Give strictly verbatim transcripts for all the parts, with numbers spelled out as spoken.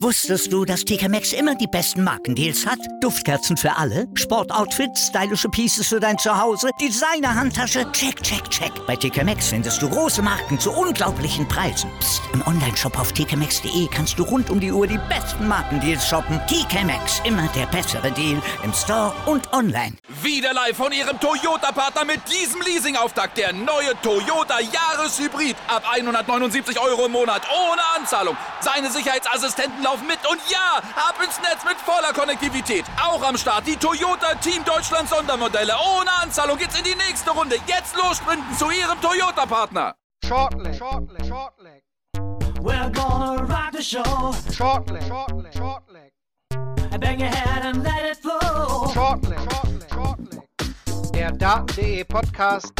Wusstest du, dass T K Maxx immer die besten Markendeals hat? Duftkerzen für alle, Sportoutfits, stylische Pieces für dein Zuhause, Designer-Handtasche, check, check, check. Bei T K Maxx findest du große Marken zu unglaublichen Preisen. Psst. Im Onlineshop auf t k maxx punkt d e kannst du rund um die Uhr die besten Markendeals shoppen. T K Maxx, immer der bessere Deal im Store und online. Wieder live von Ihrem Toyota-Partner mit diesem Leasing-Auftakt. Der neue Toyota Jahreshybrid. Ab hundertneunundsiebzig Euro im Monat. Ohne Anzahlung. Seine Sicherheitsassistenten laufen mit. Und ja, ab ins Netz mit voller Konnektivität. Auch am Start die Toyota Team Deutschland Sondermodelle. Ohne Anzahlung geht's in die nächste Runde. Jetzt los sprinten zu Ihrem Toyota-Partner. Shortleg, shortleg, shortleg. We're gonna rock the show. Shortleg, shortleg, shortleg. Bang your head and let it flow. Shortleg, shortleg, shortleg. Der Daten.de Podcast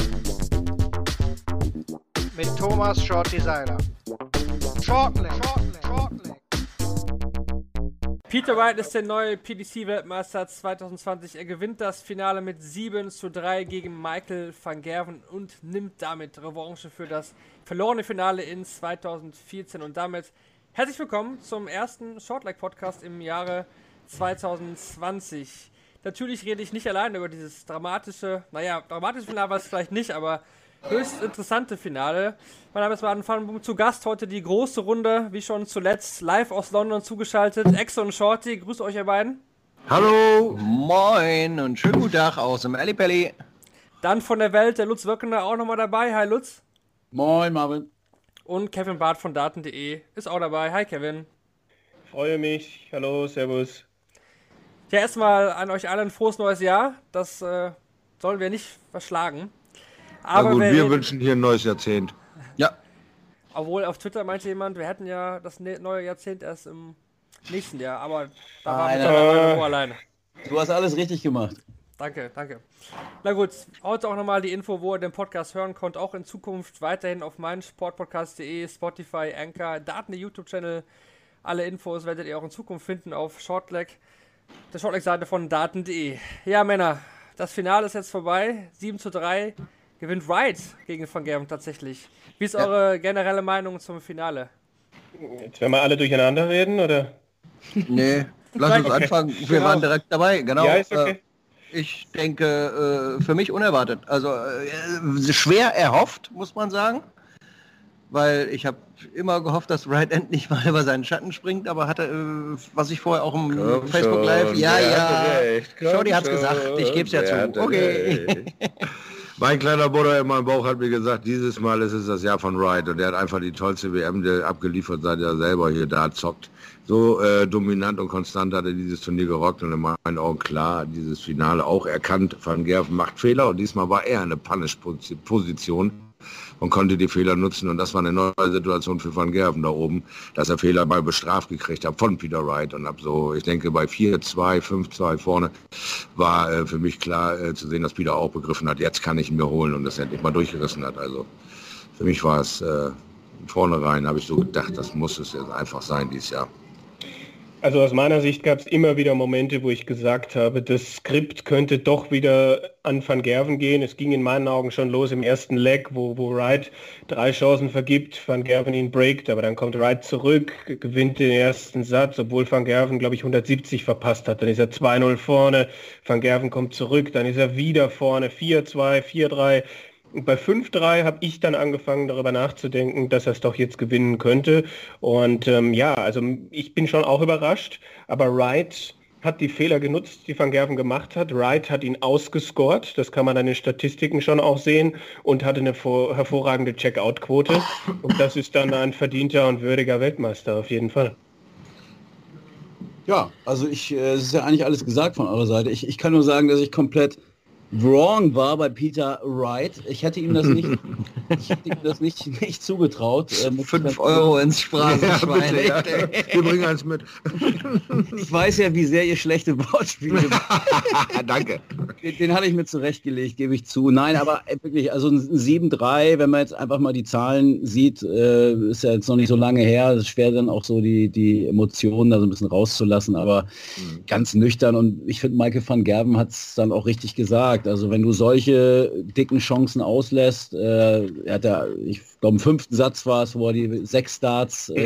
mit Thomas Short Designer. Shortleg, shortleg, shortleg. Peter Wright ist der neue P D C-Weltmeister zwanzig zwanzig. Er gewinnt das Finale mit sieben zu drei gegen Michael van Gerwen und nimmt damit Revanche für das verlorene Finale in zwanzig vierzehn. Und damit herzlich willkommen zum ersten Shortleg-Podcast im Jahre zwanzig zwanzig. Natürlich rede ich nicht allein über dieses dramatische, naja, dramatische Finale war es vielleicht nicht, aber höchst interessante Finale. Mein Name ist Martin Vandenboom, zu Gast heute die große Runde, wie schon zuletzt, live aus London zugeschaltet. Exe und Shorty, grüßt euch ihr beiden. Hallo, moin und schönen guten Tag aus dem Ellipelli. Dann von der Welt, der Lutz Wöckener auch nochmal dabei. Hi Lutz. Moin Marvin. Und Kevin Barth von Daten.de ist auch dabei. Hi Kevin. Freue mich. Hallo, servus. Ja, erstmal an euch allen ein frohes neues Jahr. Das äh, sollen wir nicht verschlagen. Aber Na gut, wir wir wünschen hier ein neues Jahrzehnt. Ja. Obwohl auf Twitter meinte jemand, wir hätten ja das neue Jahrzehnt erst im nächsten Jahr, aber da waren wir Alter. nur alleine. Du hast alles richtig gemacht. Danke, danke. Na gut, heute auch nochmal die Info, wo ihr den Podcast hören könnt, auch in Zukunft weiterhin auf meinsportpodcast punkt de, Spotify, Anchor, Daten, YouTube-Channel. Alle Infos werdet ihr auch in Zukunft finden auf Shortleg, der Shortleg-Seite von Daten.de. Ja, Männer, das Finale ist jetzt vorbei. sieben zu drei gewinnt Wright gegen Van Gerwen tatsächlich. Wie ist ja. eure generelle Meinung zum Finale? Jetzt werden wir alle durcheinander reden, oder? Nee, lass uns okay. anfangen. Wir Genau. waren direkt dabei, genau. Ja, ist okay. Äh, ich denke, äh, für mich unerwartet. Also äh, schwer erhofft, muss man sagen. Weil ich habe immer gehofft, dass Wright endlich mal über seinen Schatten springt, aber hatte, äh, was ich vorher auch im Komm Facebook schon, Live, ja, ja, Shorty hat's gesagt, ich gebe es ja zu. Okay. Mein kleiner Bruder in meinem Bauch hat mir gesagt, dieses Mal ist es das Jahr von Wright und er hat einfach die tollste W M abgeliefert, seit er selber hier da zockt. So äh, dominant und konstant hat er dieses Turnier gerockt und in meinen Augen klar, dieses Finale auch erkannt, Van Gerwen macht Fehler und diesmal war er eine Punish-Position und konnte die Fehler nutzen und das war eine neue Situation für Van Gerwen da oben, dass er Fehler mal bestraft gekriegt hat von Peter Wright und ab so, ich denke bei vier zwei, fünf zwei vorne war äh, für mich klar äh, zu sehen, dass Peter auch begriffen hat, jetzt kann ich ihn mir holen und das endlich mal durchgerissen hat. Also für mich war es äh, vornherein, habe ich so gedacht, das muss es jetzt einfach sein dieses Jahr. Also aus meiner Sicht gab es immer wieder Momente, wo ich gesagt habe, das Skript könnte doch wieder an Van Gerwen gehen. Es ging in meinen Augen schon los im ersten Leg, wo, wo Wright drei Chancen vergibt, Van Gerwen ihn breakt, aber dann kommt Wright zurück, gewinnt den ersten Satz, obwohl Van Gerwen, glaube ich, hundertsiebzig verpasst hat. Dann ist er zwei null vorne, Van Gerwen kommt zurück, dann ist er wieder vorne, vier zwei, vier drei. Und bei fünf drei habe ich dann angefangen, darüber nachzudenken, dass er es doch jetzt gewinnen könnte. Und ähm, ja, also ich bin schon auch überrascht, aber Wright hat die Fehler genutzt, die Van Gerwen gemacht hat. Wright hat ihn ausgescored, das kann man an den Statistiken schon auch sehen, und hatte eine vor- hervorragende Checkout-Quote. Und das ist dann ein verdienter und würdiger Weltmeister auf jeden Fall. Ja, also ich, äh, es ist ja eigentlich alles gesagt von eurer Seite. Ich, ich kann nur sagen, dass ich komplett wrong war bei Peter Wright. Ich hätte ihm das nicht, ich hätte ihm das nicht, nicht zugetraut. Äh, Fünf Euro ins Phrasenschwein. Ja, bitte, ja. Wir bringen eins mit. Ich weiß ja, wie sehr ihr schlechte Wortspiele. Danke. Den, den hatte ich mir zurechtgelegt, gebe ich zu. Nein, aber wirklich, also ein sieben drei, wenn man jetzt einfach mal die Zahlen sieht, äh, ist ja jetzt noch nicht so lange her. Es ist schwer dann auch so die, die Emotionen da so ein bisschen rauszulassen, aber mhm. ganz nüchtern. Und ich finde, Michael van Gerwen hat es dann auch richtig gesagt. Also wenn du solche dicken Chancen auslässt, äh, er hat ja, ich glaube im fünften Satz war es, wo er die sechs Starts äh,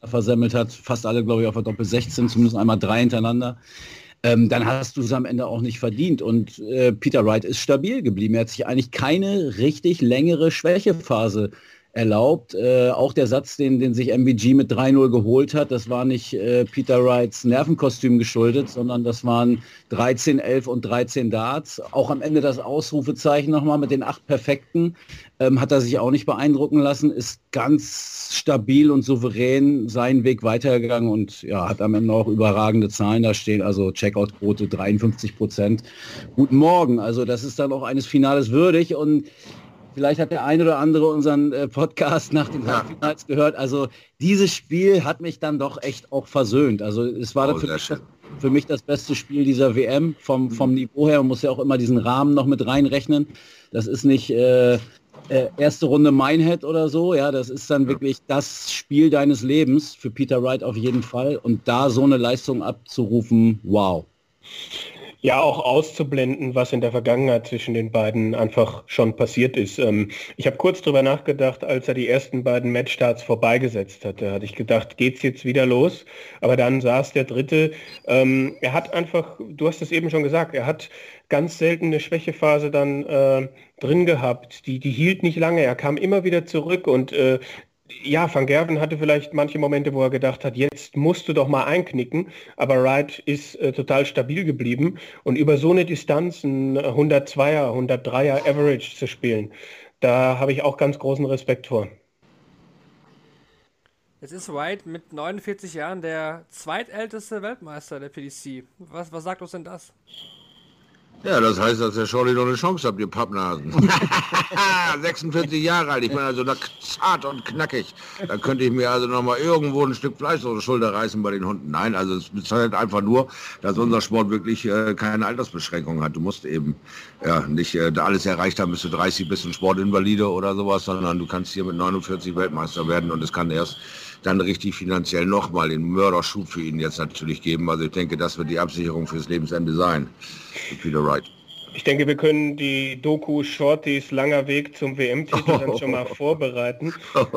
versemmelt hat, fast alle, glaube ich, auf der Doppel sechzehn, zumindest einmal drei hintereinander, ähm, dann hast du es am Ende auch nicht verdient. Und äh, Peter Wright ist stabil geblieben. Er hat sich eigentlich keine richtig längere Schwächephase erlaubt. Äh, auch der Satz, den, den sich M V G mit drei null geholt hat, das war nicht äh, Peter Wrights Nervenkostüm geschuldet, sondern das waren dreizehn, elf und dreizehn Darts. Auch am Ende das Ausrufezeichen nochmal mit den acht Perfekten. Ähm, hat er sich auch nicht beeindrucken lassen, ist ganz stabil und souverän seinen Weg weitergegangen und ja, hat am Ende auch überragende Zahlen da stehen. Also Checkout-Quote dreiundfünfzig Prozent. Guten Morgen. Also das ist dann auch eines Finales würdig und vielleicht hat der ein oder andere unseren äh, Podcast nach den Halbfinals gehört. Also dieses Spiel hat mich dann doch echt auch versöhnt. Also es war oh, für, mich das, für mich das beste Spiel dieser W M vom, vom Niveau her. Man muss ja auch immer diesen Rahmen noch mit reinrechnen. Das ist nicht äh, äh, erste Runde Minehead oder so. Ja, das ist dann wirklich das Spiel deines Lebens für Peter Wright auf jeden Fall. Und da so eine Leistung abzurufen, wow. Ja, auch auszublenden, was in der Vergangenheit zwischen den beiden einfach schon passiert ist. Ähm, ich habe kurz drüber nachgedacht, als er die ersten beiden Matchstarts vorbeigesetzt hat. Da hatte ich gedacht, geht's jetzt wieder los? Aber dann saß der dritte. Ähm, er hat einfach, du hast es eben schon gesagt, er hat ganz selten eine Schwächephase dann äh, drin gehabt. Die, die hielt nicht lange. Er kam immer wieder zurück und äh, ja, Van Gerwen hatte vielleicht manche Momente, wo er gedacht hat, jetzt musst du doch mal einknicken, aber Wright ist äh, total stabil geblieben und über so eine Distanz ein hundertzweier, hundertdreier Average zu spielen, da habe ich auch ganz großen Respekt vor. Jetzt ist Wright mit neunundvierzig Jahren der zweitälteste Weltmeister der P D C. Was, was sagt uns denn das? Ja, das heißt, dass der Shorty noch eine Chance hat, ihr Pappnasen. sechsundvierzig Jahre alt, ich bin also noch zart und knackig. Da könnte ich mir also noch mal irgendwo ein Stück Fleisch auf die Schulter reißen bei den Hunden. Nein, also es bezeichnet einfach nur, dass unser Sport wirklich äh, keine Altersbeschränkung hat. Du musst eben ja nicht äh, alles erreicht haben, bis du dreißig bist, ein Sportinvalide oder sowas, sondern du kannst hier mit neunundvierzig Weltmeister werden und es kann erst dann richtig finanziell nochmal den Mörderschub für ihn jetzt natürlich geben. Also ich denke, das wird die Absicherung fürs Lebensende sein. Für Peter Wright. Ich denke, wir können die Doku Shortys langer Weg zum W M-Titel dann schon mal vorbereiten.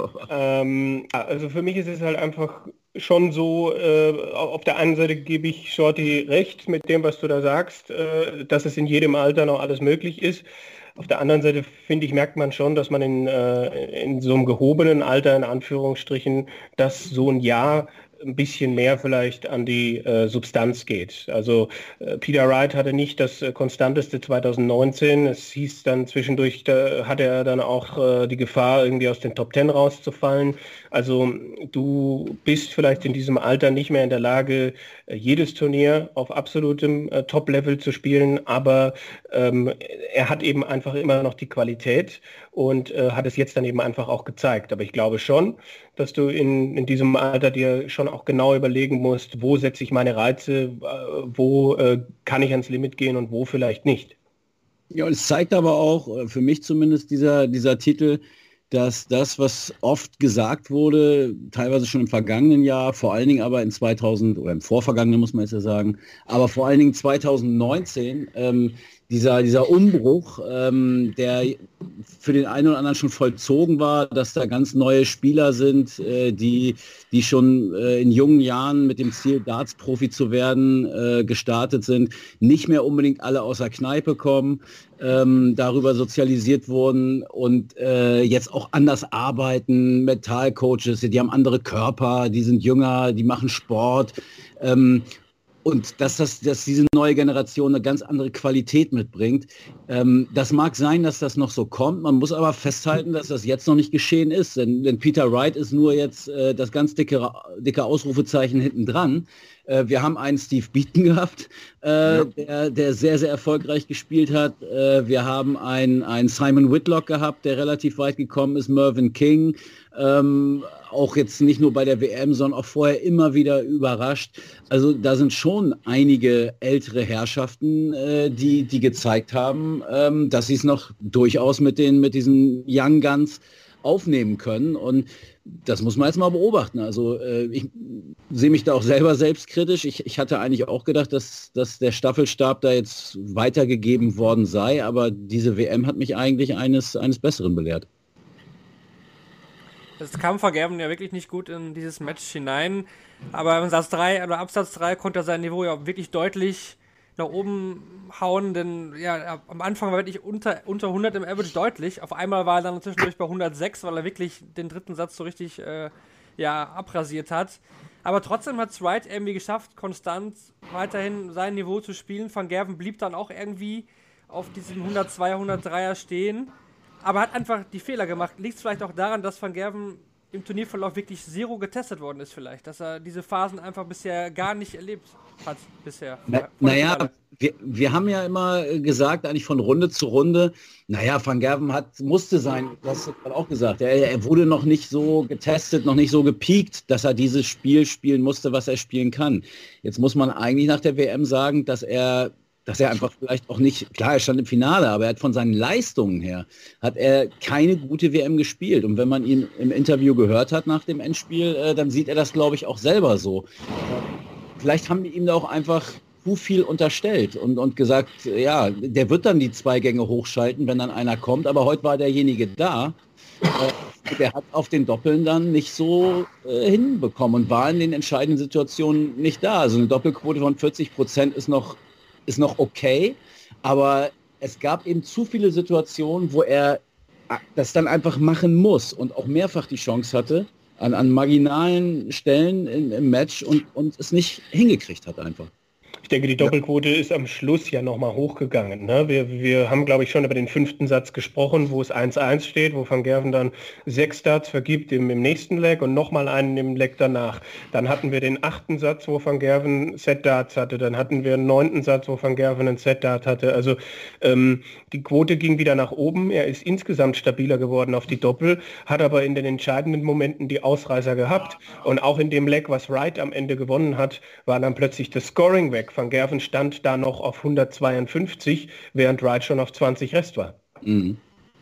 ähm, also für mich ist es halt einfach schon so, äh, auf der einen Seite gebe ich Shorty recht mit dem, was du da sagst, äh, dass es in jedem Alter noch alles möglich ist. Auf der anderen Seite, finde ich, merkt man schon, dass man in, äh, in so einem gehobenen Alter, in Anführungsstrichen, dass so ein Jahr ein bisschen mehr vielleicht an die äh, Substanz geht. Also äh, Peter Wright hatte nicht das äh, konstanteste zweitausendneunzehn. Es hieß dann zwischendurch, da hatte er dann auch äh, die Gefahr, irgendwie aus den Top Ten rauszufallen. Also du bist vielleicht in diesem Alter nicht mehr in der Lage, äh, jedes Turnier auf absolutem äh, Top-Level zu spielen, aber ähm, er hat eben einfach immer noch die Qualität und äh, hat es jetzt dann eben einfach auch gezeigt. Aber ich glaube schon, dass du in, in diesem Alter dir schon auch genau überlegen musst, wo setze ich meine Reize, äh, wo äh, kann ich ans Limit gehen und wo vielleicht nicht. Ja, und es zeigt aber auch, für mich zumindest dieser, dieser Titel, dass das, was oft gesagt wurde, teilweise schon im vergangenen Jahr, vor allen Dingen aber in zweitausend oder im vorvergangenen muss man jetzt ja sagen, aber vor allen Dingen zweitausendneunzehn, ähm, dieser, dieser Umbruch, ähm, der für den einen oder anderen schon vollzogen war, dass da ganz neue Spieler sind, äh, die, die schon äh, in jungen Jahren mit dem Ziel, Darts-Profi zu werden, äh, gestartet sind, nicht mehr unbedingt alle aus der Kneipe kommen, ähm, darüber sozialisiert wurden und äh, jetzt auch anders arbeiten, Mentalcoaches, die haben andere Körper, die sind jünger, die machen Sport. Ähm, Und dass, das, dass diese neue Generation eine ganz andere Qualität mitbringt. Ähm, das mag sein, dass das noch so kommt. Man muss aber festhalten, dass das jetzt noch nicht geschehen ist. Denn, denn Peter Wright ist nur jetzt äh, das ganz dicke, dicke Ausrufezeichen hinten dran. Äh, wir haben einen Steve Beaton gehabt, äh, ja. der, der sehr, sehr erfolgreich gespielt hat. Äh, wir haben einen, einen Simon Whitlock gehabt, der relativ weit gekommen ist. Mervyn King. Ähm, auch jetzt nicht nur bei der W M, sondern auch vorher immer wieder überrascht. Also da sind schon einige ältere Herrschaften, äh, die, die gezeigt haben, ähm, dass sie es noch durchaus mit, den, mit diesen Young Guns aufnehmen können. Und das muss man jetzt mal beobachten. Also äh, ich sehe mich da auch selber selbstkritisch. Ich, ich hatte eigentlich auch gedacht, dass, dass der Staffelstab da jetzt weitergegeben worden sei, aber diese W M hat mich eigentlich eines, eines Besseren belehrt. Das kam Van Gerwen ja wirklich nicht gut in dieses Match hinein. Aber im Satz drei oder Absatz drei konnte er sein Niveau ja wirklich deutlich nach oben hauen, denn ja, am Anfang war wirklich unter, unter hundert im Average deutlich. Auf einmal war er dann zwischendurch bei hundertsechs, weil er wirklich den dritten Satz so richtig äh, ja, abrasiert hat. Aber trotzdem hat es Wright irgendwie geschafft, konstant weiterhin sein Niveau zu spielen. Van Gerwen blieb dann auch irgendwie auf diesem hundertzweier, hundertdreier stehen, aber hat einfach die Fehler gemacht. Liegt es vielleicht auch daran, dass Van Gerwen im Turnierverlauf wirklich zero getestet worden ist vielleicht, dass er diese Phasen einfach bisher gar nicht erlebt hat bisher. Na, naja, wir, wir haben ja immer gesagt, eigentlich von Runde zu Runde, naja, Van Gerwen hat, musste sein, das hast du auch gesagt, er, er wurde noch nicht so getestet, noch nicht so gepiekt, dass er dieses Spiel spielen musste, was er spielen kann. Jetzt muss man eigentlich nach der W M sagen, dass er dass er einfach vielleicht auch nicht, klar, er stand im Finale, aber er hat von seinen Leistungen her, hat er keine gute W M gespielt. Und wenn man ihn im Interview gehört hat nach dem Endspiel, äh, dann sieht er das, glaube ich, auch selber so. Vielleicht haben die ihm da auch einfach zu viel unterstellt und, und gesagt, ja, der wird dann die zwei Gänge hochschalten, wenn dann einer kommt, aber heute war derjenige da. Äh, der hat auf den Doppeln dann nicht so äh, hinbekommen und war in den entscheidenden Situationen nicht da. Also eine Doppelquote von vierzig Prozent ist noch ist noch okay, aber es gab eben zu viele Situationen, wo er das dann einfach machen muss und auch mehrfach die Chance hatte, an, an marginalen Stellen in, im Match und, und es nicht hingekriegt hat einfach. Ich denke, die Doppelquote ja. ist am Schluss ja nochmal hochgegangen. Ne? Wir, wir haben, glaube ich, schon über den fünften Satz gesprochen, wo es eins eins steht, wo Van Gerwen dann sechs Darts vergibt im, im nächsten Leg und nochmal einen im Leg danach. Dann hatten wir den achten Satz, wo Van Gerwen Set-Darts hatte. Dann hatten wir einen neunten Satz, wo Van Gerwen einen Set-Dart hatte. Also ähm, die Quote ging wieder nach oben. Er ist insgesamt stabiler geworden auf die Doppel, hat aber in den entscheidenden Momenten die Ausreißer gehabt. Und auch in dem Leg, was Wright am Ende gewonnen hat, war dann plötzlich das Scoring weg. Van Gerwen stand da noch auf hundertzweiundfünfzig, während Wright schon auf zwanzig Rest war. Mhm.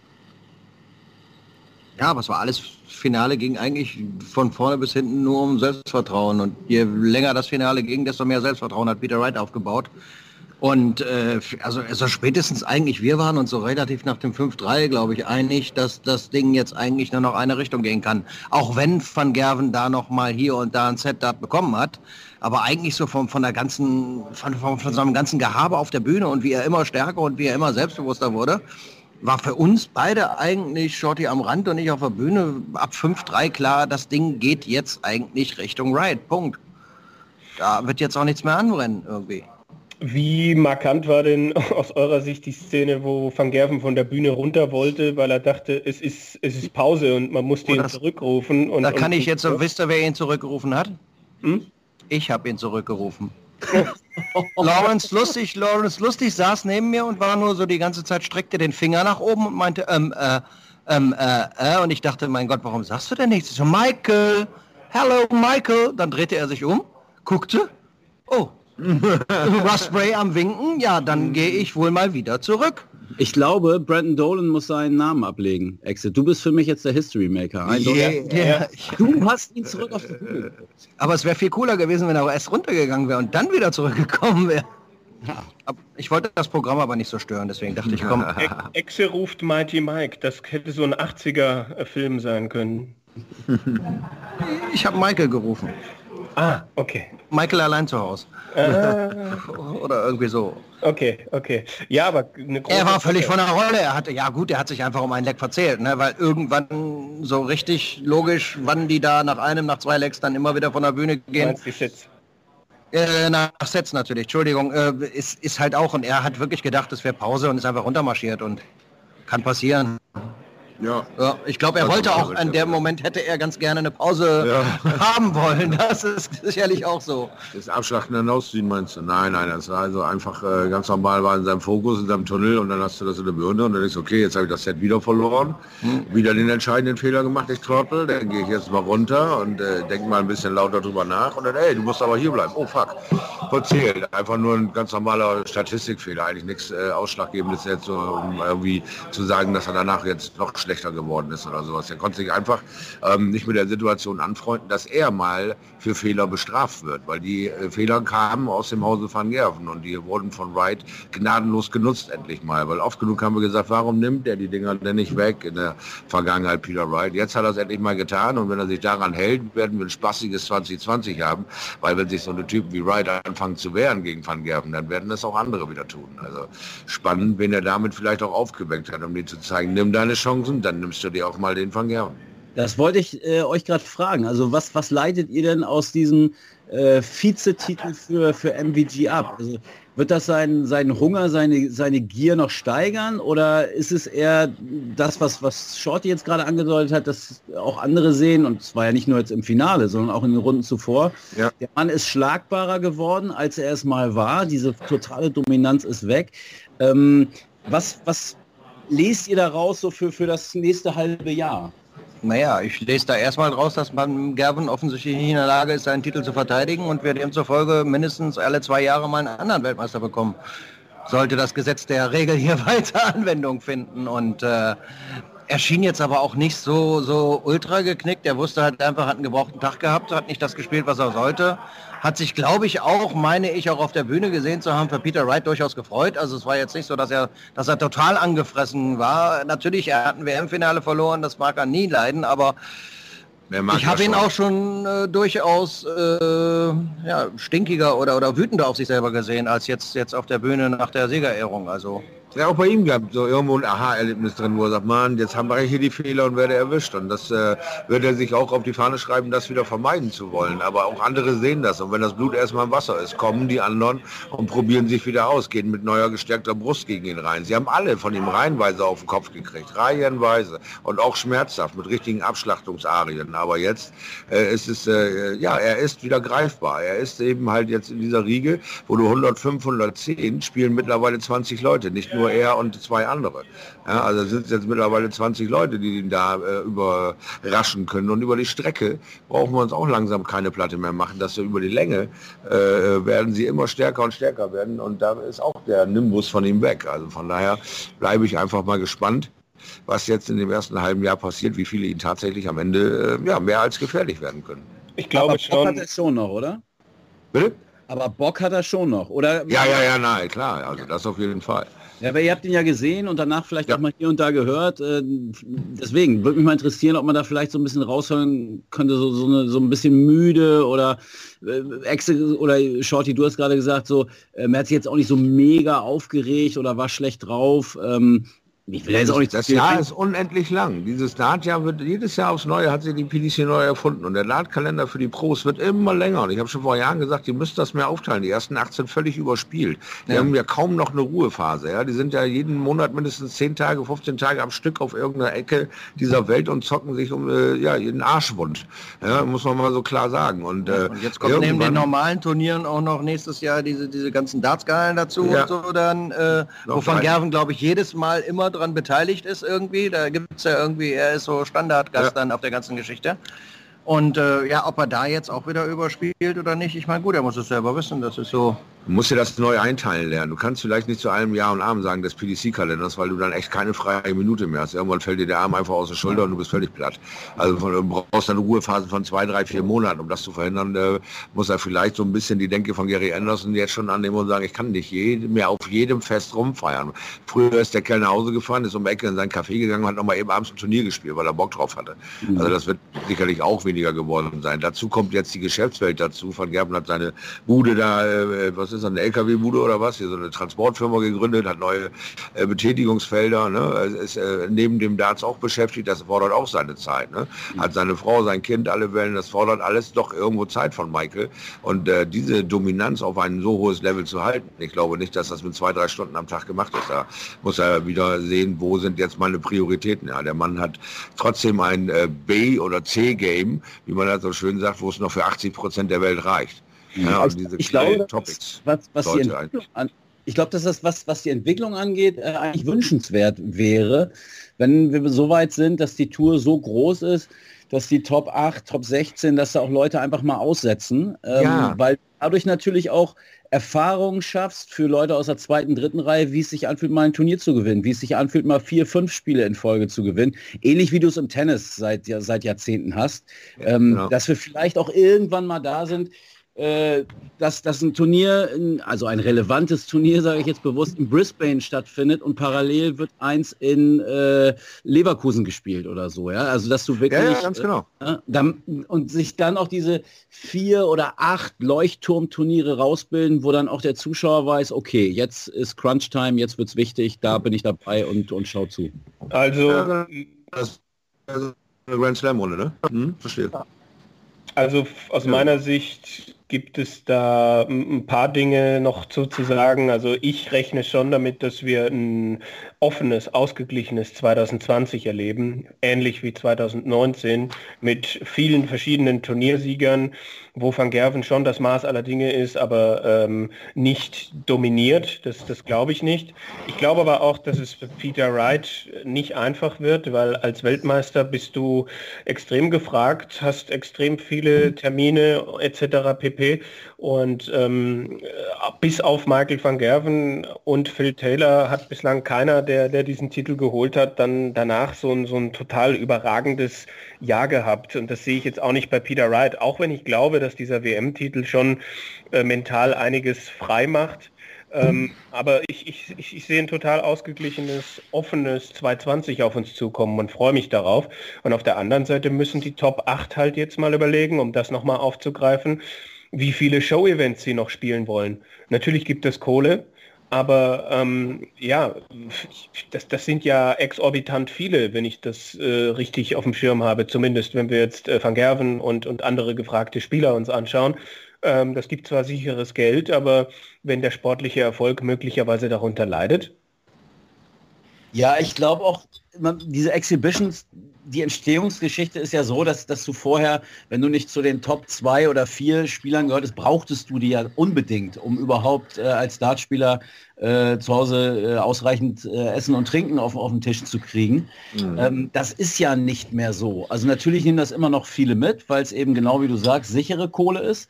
Ja, aber es war alles, Finale ging eigentlich von vorne bis hinten nur um Selbstvertrauen. Und je länger das Finale ging, desto mehr Selbstvertrauen hat Peter Wright aufgebaut. Und äh, also, also spätestens eigentlich, wir waren uns so relativ nach dem fünf drei, glaube ich, einig, dass das Ding jetzt eigentlich nur noch eine Richtung gehen kann. Auch wenn Van Gerwen da noch mal hier und da ein Set-Dart bekommen hat. Aber eigentlich so von, von der ganzen, von, von, von seinem ganzen Gehabe auf der Bühne und wie er immer stärker und wie er immer selbstbewusster wurde, war für uns beide eigentlich, Shorty am Rand und ich auf der Bühne, ab fünf drei klar, das Ding geht jetzt eigentlich Richtung Wright. Punkt. Da wird jetzt auch nichts mehr anbrennen irgendwie. Wie markant war denn aus eurer Sicht die Szene, wo Van Gerwen von der Bühne runter wollte, weil er dachte, es ist, es ist Pause und man musste oh, ihn das, zurückrufen? Und, da kann und, ich jetzt so, wisst ihr, wer ihn zurückgerufen hat? Hm? Ich habe ihn zurückgerufen. Lawrence Lustig, Lawrence Lustig saß neben mir und war nur so die ganze Zeit, streckte den Finger nach oben und meinte, ähm, äh, ähm, äh, äh, und ich dachte, mein Gott, warum sagst du denn nichts? Ich so, Michael, hello, Michael. Dann drehte er sich um, guckte, oh, Russ Bray am Winken, ja, dann gehe ich wohl mal wieder zurück. Ich glaube, Brandon Dolan muss seinen Namen ablegen. Exit, du bist für mich jetzt der History Maker. Yeah, yeah. Du hast ihn zurück auf die Bühne. Aber es wäre viel cooler gewesen, wenn er erst runtergegangen wäre und dann wieder zurückgekommen wäre. Ich wollte das Programm aber nicht so stören, deswegen dachte ich, komm. Exe ruft Mighty Mike, das hätte so ein achtziger-Film sein können. Ich habe Michael gerufen. Ah, okay. Michael allein zu Hause. Ah. Oder irgendwie so. Okay, okay. Ja, aber eine große er war völlig Sache. von der Rolle. Er hatte, ja gut, er hat sich einfach um einen Leck verzählt, ne? Weil irgendwann so richtig logisch, wann die da nach einem, nach zwei Lecks dann immer wieder von der Bühne gehen. Meinst du die Sets? Äh, nach Sets natürlich, Entschuldigung, äh, ist, ist halt auch, und er hat wirklich gedacht, es wäre Pause und ist einfach runtermarschiert und kann passieren. Ja. Ja, ich glaube, er wollte auch, an dem Moment hätte er ganz gerne eine Pause ja. haben wollen. Das ist sicherlich auch so. Das Abschlachten dann ausziehen, meinst du? Nein, nein, das war also einfach äh, ganz normal, war in seinem Fokus, in seinem Tunnel und dann hast du das in der Birne und dann denkst du, okay, jetzt habe ich das Set wieder verloren, hm. wieder den entscheidenden Fehler gemacht, ich Trottel, dann gehe ich jetzt mal runter und äh, denke mal ein bisschen lauter drüber nach und dann, ey, du musst aber hier bleiben. Oh, fuck. Verzählt. Einfach nur ein ganz normaler Statistikfehler, eigentlich nichts äh, Ausschlaggebendes jetzt, so, um irgendwie zu sagen, dass er danach jetzt noch schlechter geworden ist oder sowas. Er konnte sich einfach ähm, nicht mit der Situation anfreunden, dass er mal für Fehler bestraft wird, weil die äh, Fehler kamen aus dem Hause Van Gerven und die wurden von Wright gnadenlos genutzt endlich mal, weil oft genug haben wir gesagt, warum nimmt er die Dinger denn nicht weg in der Vergangenheit, Peter Wright. Jetzt hat er es endlich mal getan und wenn er sich daran hält, werden wir ein spaßiges zwanzig zwanzig haben, weil wenn sich so eine Typen wie Wright anfangen zu wehren gegen Van Gerven, dann werden das auch andere wieder tun. Also spannend, wen er damit vielleicht auch aufgeweckt hat, um dir zu zeigen, nimm deine Chancen, dann nimmst du dir auch mal den Van Gerven. Das wollte ich äh, euch gerade fragen. Also was, was leitet ihr denn aus diesem äh, Vizetitel für, für M V G ab? Also wird das seinen, seinen Hunger, seine, seine Gier noch steigern oder ist es eher das, was, was Shorty jetzt gerade angedeutet hat, dass auch andere sehen, und zwar ja nicht nur jetzt im Finale, sondern auch in den Runden zuvor, ja. Der Mann ist schlagbarer geworden, als er es mal war, diese totale Dominanz ist weg. Ähm, was, was lest ihr daraus so für, für das nächste halbe Jahr? Naja, ich lese da erstmal raus, dass Van Gerven offensichtlich nicht in der Lage ist, seinen Titel zu verteidigen und wir demzufolge mindestens alle zwei Jahre mal einen anderen Weltmeister bekommen. Sollte das Gesetz der Regel hier weiter Anwendung finden. Und äh, er schien jetzt aber auch nicht so, so ultra geknickt. Er wusste halt einfach, hat einen gebrauchten Tag gehabt, hat nicht das gespielt, was er sollte. Hat sich, glaube ich, auch, meine ich, auch auf der Bühne gesehen zu haben, für Peter Wright durchaus gefreut. Also es war jetzt nicht so, dass er, dass er total angefressen war. Natürlich, er hat ein W M-Finale verloren, das mag er nie leiden, aber ich habe ihn auch schon äh, durchaus äh, ja, stinkiger oder, oder wütender auf sich selber gesehen, als jetzt, jetzt auf der Bühne nach der Siegerehrung. Also ja, auch bei ihm gab so irgendwo ein Aha-Erlebnis drin, wo er sagt, Mann, jetzt haben wir hier die Fehler und werde erwischt. Und das äh, wird er sich auch auf die Fahne schreiben, das wieder vermeiden zu wollen. Aber auch andere sehen das. Und wenn das Blut erstmal im Wasser ist, kommen die anderen und probieren sich wieder aus, gehen mit neuer gestärkter Brust gegen ihn rein. Sie haben alle von ihm reihenweise auf den Kopf gekriegt, reihenweise. Und auch schmerzhaft, mit richtigen Abschlachtungsarien. Aber jetzt äh, ist es, äh, ja, er ist wieder greifbar. Er ist eben halt jetzt in dieser Riege, wo du hundertfünf, hundertzehn spielen mittlerweile zwanzig Leute, nicht nur er und zwei andere. Ja, also sind jetzt mittlerweile zwanzig Leute, die ihn da äh, überraschen können. Und über die Strecke brauchen wir uns auch langsam keine Platte mehr machen, dass wir über die Länge äh, werden sie immer stärker und stärker werden. Und da ist auch der Nimbus von ihm weg. Also von daher bleibe ich einfach mal gespannt, was jetzt in dem ersten halben Jahr passiert, wie viele ihn tatsächlich am Ende äh, ja, mehr als gefährlich werden können. Ich glaube Aber schon. Bock hat er schon noch, oder? Bitte? Aber Bock hat er schon noch, oder? Ja, ja, ja, nein, klar. Also das auf jeden Fall. Ja, aber ihr habt ihn ja gesehen und danach vielleicht ja. auch mal hier und da gehört. Äh, deswegen würde mich mal interessieren, ob man da vielleicht so ein bisschen raushören könnte, so, so, eine, so ein bisschen müde oder äh, Exe oder Shorty, du hast gerade gesagt, so, äh, er hat sich jetzt auch nicht so mega aufgeregt oder war schlecht drauf. Ähm, Ich will jetzt auch nicht das Jahr ist unendlich lang. Dieses Dartjahr wird jedes Jahr aufs Neue, hat sich die P D C neu erfunden. Und der Dartkalender für die Pros wird immer länger. Und ich habe schon vor Jahren gesagt, die müssen das mehr aufteilen. Die ersten achtzehn völlig überspielt. Die ja. haben ja kaum noch eine Ruhephase. Ja? Die sind ja jeden Monat mindestens zehn Tage, fünfzehn Tage am Stück auf irgendeiner Ecke dieser Welt und zocken sich um äh, ja, jeden Arschwund. Ja, muss man mal so klar sagen. Und, äh, und jetzt kommt neben den normalen Turnieren auch noch nächstes Jahr diese, diese ganzen Dartskalen dazu ja. und so dann, äh, wo Van Gerven, glaube ich, jedes Mal immer dran beteiligt ist irgendwie. Da gibt es ja irgendwie, er ist so Standardgast ja. dann auf der ganzen Geschichte. Und äh, ja, ob er da jetzt auch wieder überspielt oder nicht, ich meine, gut, er muss es selber wissen, das ist so. Du musst dir das neu einteilen lernen. Du kannst vielleicht nicht zu allem Jahr und Abend sagen des P D C-Kalenders, weil du dann echt keine freie Minute mehr hast. Irgendwann fällt dir der Arm einfach aus der Schulter und du bist völlig platt. Also von, du brauchst dann eine Ruhephase von zwei, drei, vier Monaten. Um das zu verhindern, äh, muss er vielleicht so ein bisschen die Denke von Gary Anderson jetzt schon annehmen und sagen, ich kann nicht jede, mehr auf jedem Fest rumfeiern. Früher ist der Kerl nach Hause gefahren, ist um die Ecke in sein Café gegangen und hat nochmal eben abends ein Turnier gespielt, weil er Bock drauf hatte. Mhm. Also das wird sicherlich auch weniger geworden sein. Dazu kommt jetzt die Geschäftswelt dazu. Van Gerven hat seine Bude da, äh, was ist das, eine L K W-Bude oder was, hier so eine Transportfirma gegründet, hat neue äh, Betätigungsfelder, ne? ist äh, neben dem Darts auch beschäftigt, das fordert auch seine Zeit. Ne? Hat seine Frau, sein Kind, alle Wellen, das fordert alles doch irgendwo Zeit von Michael. Und äh, diese Dominanz auf ein so hohes Level zu halten, ich glaube nicht, dass das mit zwei, drei Stunden am Tag gemacht ist. Da muss er wieder sehen, wo sind jetzt meine Prioritäten. Ja, der Mann hat trotzdem ein äh, B- oder C-Game, wie man das so schön sagt, wo es noch für achtzig Prozent der Welt reicht. Ja, also diese ich glaube, Topics was, was die Entwicklung an, ich glaube, dass das, was, was die Entwicklung angeht, äh, eigentlich wünschenswert wäre, wenn wir so weit sind, dass die Tour so groß ist, dass die Top acht, Top sechzehn, dass da auch Leute einfach mal aussetzen, ähm, Ja. weil dadurch natürlich auch Erfahrung schaffst für Leute aus der zweiten, dritten Reihe, wie es sich anfühlt, mal ein Turnier zu gewinnen, wie es sich anfühlt, mal vier, fünf Spiele in Folge zu gewinnen. Ähnlich wie du es im Tennis seit, ja, seit Jahrzehnten hast. Ähm, genau. Dass wir vielleicht auch irgendwann mal da sind, äh, dass, dass ein Turnier, in, also ein relevantes Turnier, sage ich jetzt bewusst, in Brisbane stattfindet und parallel wird eins in äh, Leverkusen gespielt oder so. Ja? Also dass du wirklich... Ja, ja, ganz genau. Äh, dann, und sich dann auch diese vier oder acht Leuchtturmturniere rausbilden, wo dann auch der Zuschauer weiß, okay, jetzt ist Crunch-Time, jetzt wird's wichtig, da bin ich dabei und, und schau zu. Also, Ja, das ist eine Grand Slam-Runde, ne? Hm, verstehe. also f- aus meiner Sicht gibt es da m- ein paar Dinge noch zu, zu sagen. Also ich rechne schon damit, dass wir ein offenes, ausgeglichenes zwanzig zwanzig erleben, ähnlich wie zwanzig neunzehn, mit vielen verschiedenen Turniersiegern, wo Van Gerven schon das Maß aller Dinge ist, aber ähm, nicht dominiert. Das, das glaube ich nicht. Ich glaube aber auch, dass es für Peter Wright nicht einfach wird, weil als Weltmeister bist du extrem gefragt, hast extrem viele Termine et cetera pp. Und ähm, bis auf Michael van Gerven und Phil Taylor hat bislang keiner, der, der diesen Titel geholt hat, dann danach so ein, so ein total überragendes Jahr gehabt. Und das sehe ich jetzt auch nicht bei Peter Wright, auch wenn ich glaube, dass dieser W M-Titel schon äh, mental einiges frei macht. Ähm, aber ich, ich, ich, ich sehe ein total ausgeglichenes, offenes zwanzig zwanzig auf uns zukommen und freue mich darauf. Und auf der anderen Seite müssen die Top acht halt jetzt mal überlegen, um das nochmal aufzugreifen, wie viele Show-Events sie noch spielen wollen. Natürlich gibt es Kohle, aber ähm, ja, das, das sind ja exorbitant viele, wenn ich das äh, richtig auf dem Schirm habe, zumindest wenn wir jetzt äh, Van Gerven und, und andere gefragte Spieler uns anschauen. Ähm, das gibt zwar sicheres Geld, aber wenn der sportliche Erfolg möglicherweise darunter leidet. Ja, ich glaube auch, man, diese Exhibitions, die Entstehungsgeschichte ist ja so, dass, dass du vorher, wenn du nicht zu den Top zwei oder vier Spielern gehörtest, brauchtest du die ja unbedingt, um überhaupt äh, als Dartspieler äh, zu Hause äh, ausreichend äh, Essen und Trinken auf, auf den Tisch zu kriegen. Mhm. Ähm, das ist ja nicht mehr so. Also natürlich nehmen das immer noch viele mit, weil es eben genau wie du sagst, sichere Kohle ist.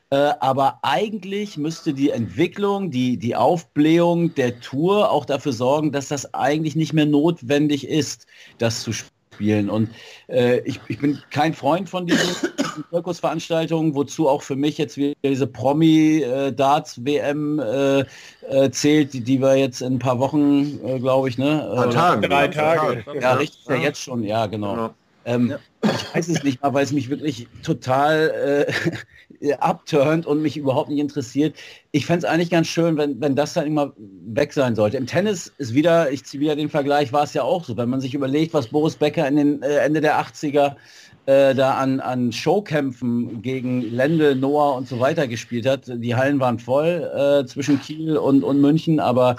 Aber eigentlich müsste die Entwicklung, die, die Aufblähung der Tour auch dafür sorgen, dass das eigentlich nicht mehr notwendig ist, das zu spielen. Und äh, ich, ich bin kein Freund von diesen Zirkusveranstaltungen, wozu auch für mich jetzt wieder diese Promi-Darts-W M äh, äh, zählt, die, die wir jetzt in ein paar Wochen, äh, glaube ich, ne? Drei Tage. Drei Tage. Ja, richtig, ja jetzt schon, ja, genau. genau. Ähm, ja. Ich weiß es nicht mal, weil es mich wirklich total äh, abturnt und mich überhaupt nicht interessiert. Ich fände es eigentlich ganz schön, wenn, wenn das dann immer weg sein sollte. Im Tennis ist wieder, ich ziehe wieder den Vergleich, war es ja auch so, wenn man sich überlegt, was Boris Becker in den äh, Ende der achtziger äh, da an, an Showkämpfen gegen Lendl, Noah und so weiter gespielt hat. Die Hallen waren voll äh, zwischen Kiel und, und München, aber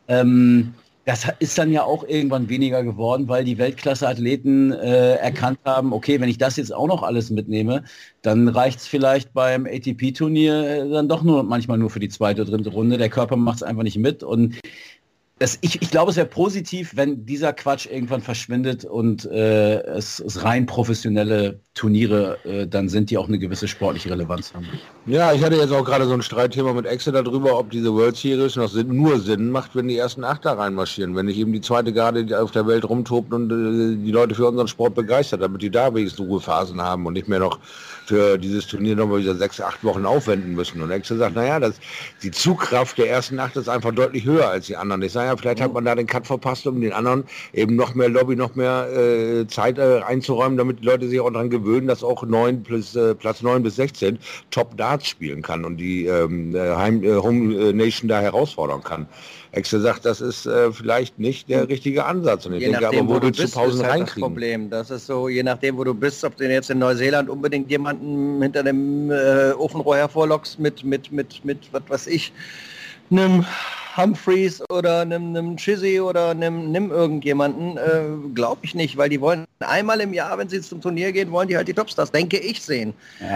ähm, das ist dann ja auch irgendwann weniger geworden, weil die Weltklasse-Athleten äh, erkannt haben, okay, wenn ich das jetzt auch noch alles mitnehme, dann reicht es vielleicht beim A T P-Turnier äh, dann doch nur manchmal nur für die zweite oder dritte Runde. Der Körper macht es einfach nicht mit. Und das, ich, ich glaube, es wäre positiv, wenn dieser Quatsch irgendwann verschwindet und äh, es, es rein professionelle Turniere äh, dann sind, die auch eine gewisse sportliche Relevanz haben. Ja, ich hatte jetzt auch gerade so ein Streitthema mit Exe darüber, ob diese World Series noch Sinn, nur Sinn macht, wenn die ersten acht da reinmarschieren, wenn nicht eben die zweite Garde die auf der Welt rumtobt und äh, die Leute für unseren Sport begeistert, damit die da wenigstens Ruhephasen haben und nicht mehr noch für dieses Turnier nochmal wieder sechs, acht Wochen aufwenden müssen. Und Exe sagt, naja, das, die Zugkraft der ersten acht ist einfach deutlich höher als die anderen. Ich sage ja, vielleicht hat man da den Cut verpasst, um den anderen eben noch mehr Lobby, noch mehr äh, Zeit äh, einzuräumen, damit die Leute sich auch daran gewöhnen, dass auch neun plus, äh, Platz neun bis sechzehn Top Darts spielen kann und die ähm, Heim, äh, Home Nation da herausfordern kann. Exe sagt, das ist äh, vielleicht nicht der richtige Ansatz. Und ich je denke nachdem, aber, wo, wo du du bist, zu Pausen ist halt das reinkriegen. Problem. Das ist so, je nachdem, wo du bist, ob du jetzt in Neuseeland unbedingt jemanden hinter dem äh, Ofenrohr hervorlockst mit, mit, mit, mit, was weiß ich, einem Humphreys oder einem, einem Chizzy oder einem, nimm irgendjemanden, äh, glaube ich nicht, weil die wollen einmal im Jahr, wenn sie zum Turnier gehen, wollen die halt die Topstars, denke ich, sehen. Ja.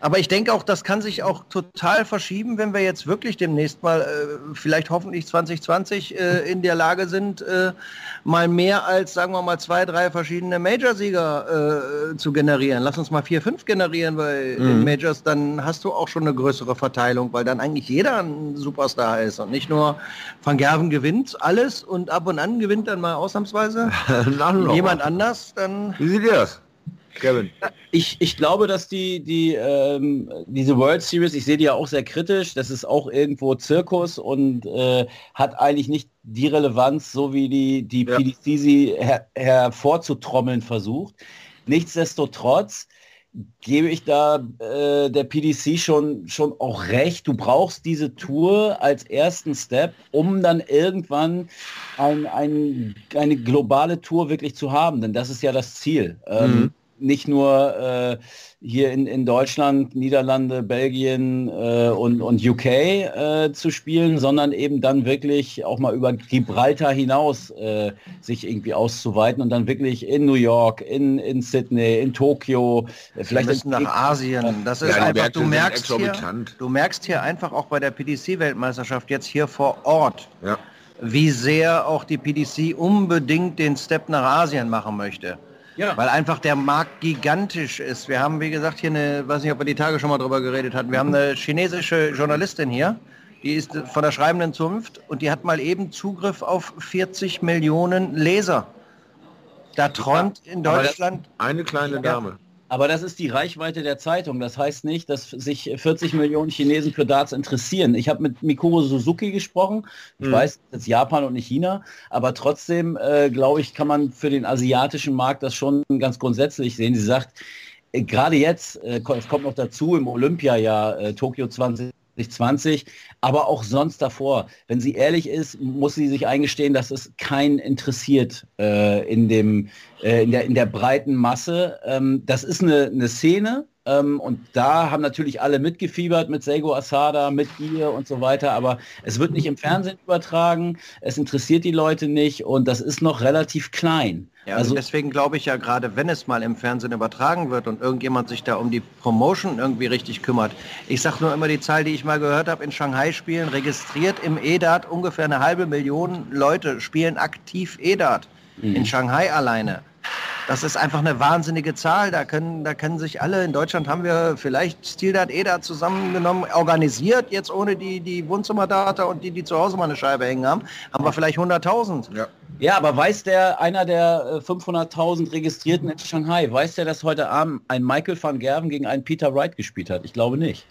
Aber ich denke auch, das kann sich auch total verschieben, wenn wir jetzt wirklich demnächst mal, äh, vielleicht hoffentlich zwanzig zwanzig, äh, in der Lage sind, äh, mal mehr als, sagen wir mal, zwei, drei verschiedene Major-Sieger äh, zu generieren. Lass uns mal vier, fünf generieren bei mhm. den Majors, dann hast du auch schon eine größere Verteilung, weil dann eigentlich jeder ein Superstar ist und nicht nur Van Gerwen gewinnt alles und ab und an gewinnt dann mal ausnahmsweise jemand anders. Dann Wie seht ihr das? Kevin. Ich, ich glaube, dass die, die ähm, diese World Series, ich sehe die ja auch sehr kritisch, das ist auch irgendwo Zirkus und äh, hat eigentlich nicht die Relevanz, so wie die, die ja. P D C sie her, hervorzutrommeln versucht. Nichtsdestotrotz gebe ich da äh, der P D C schon, schon auch recht. Du brauchst diese Tour als ersten Step, um dann irgendwann ein, ein, eine globale Tour wirklich zu haben, denn das ist ja das Ziel. Ähm, mhm. Nicht nur äh, hier in, in Deutschland, Niederlande, Belgien äh, und, und U K äh, zu spielen, sondern eben dann wirklich auch mal über Gibraltar hinaus äh, sich irgendwie auszuweiten und dann wirklich in New York, in, in Sydney, in Tokio, äh, vielleicht in, nach Asien. Das ist ja, einfach, du merkst, hier, du merkst hier einfach auch bei der P D C-Weltmeisterschaft jetzt hier vor Ort, ja. wie sehr auch die P D C unbedingt den Step nach Asien machen möchte. Ja. Weil einfach der Markt gigantisch ist. Wir haben, wie gesagt, hier eine, weiß nicht, ob wir die Tage schon mal drüber geredet hatten, wir haben eine chinesische Journalistin hier, die ist von der schreibenden Zunft und die hat mal eben Zugriff auf vierzig Millionen Leser. Da träumt in Deutschland... Eine kleine Dame. Aber das ist die Reichweite der Zeitung. Das heißt nicht, dass sich vierzig Millionen Chinesen für Darts interessieren. Ich habe mit Mikuro Suzuki gesprochen. Ich mhm. weiß, das ist Japan und nicht China. Aber trotzdem, äh, glaube ich, kann man für den asiatischen Markt das schon ganz grundsätzlich sehen. Sie sagt, äh, gerade jetzt, äh, es kommt noch dazu im Olympiajahr äh, Tokio zwanzig zwanzig, aber auch sonst davor. Wenn sie ehrlich ist, muss sie sich eingestehen, dass es keinen interessiert äh, in, dem, äh, in, der, in der breiten Masse. Ähm, das ist eine, eine Szene ähm, und da haben natürlich alle mitgefiebert mit Seigo Asada, mit ihr und so weiter, aber es wird nicht im Fernsehen übertragen, es interessiert die Leute nicht und das ist noch relativ klein. Ja, also deswegen glaube ich ja gerade, wenn es mal im Fernsehen übertragen wird und irgendjemand sich da um die Promotion irgendwie richtig kümmert. Ich sage nur immer die Zahl, die ich mal gehört habe, in Shanghai spielen registriert im E-Dart ungefähr eine halbe Million Leute spielen aktiv E-Dart mhm. in Shanghai alleine. Das ist einfach eine wahnsinnige Zahl. Da können, da können sich alle, in Deutschland haben wir vielleicht Stildart, E-Dart zusammengenommen, organisiert, jetzt ohne die, die Wohnzimmerdata und die, die zu Hause mal eine Scheibe hängen haben, haben wir vielleicht hunderttausend. Ja. Ja, aber weiß der, einer der fünfhunderttausend Registrierten in Shanghai, weiß der, dass heute Abend ein Michael van Gerwen gegen einen Peter Wright gespielt hat? Ich glaube nicht.